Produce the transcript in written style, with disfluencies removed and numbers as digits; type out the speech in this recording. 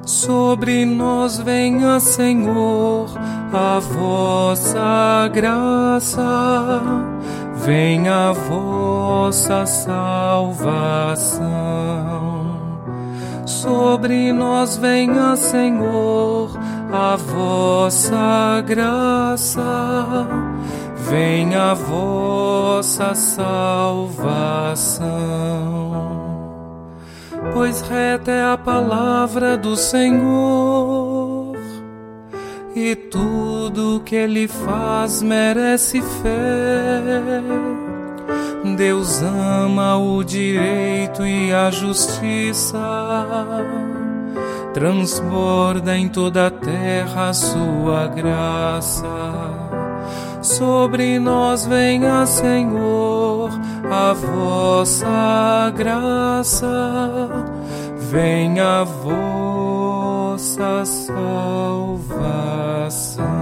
Sobre nós venha, Senhor, a vossa graça, venha a vossa salvação. Sobre nós venha, Senhor, a vossa graça, venha a vossa salvação. Pois reta é a palavra do Senhor, e tudo que Ele faz merece fé. Deus ama o direito e a justiça, transborda em toda a terra a sua graça. Sobre nós venha, Senhor, a vossa graça, venha a vossa salvação.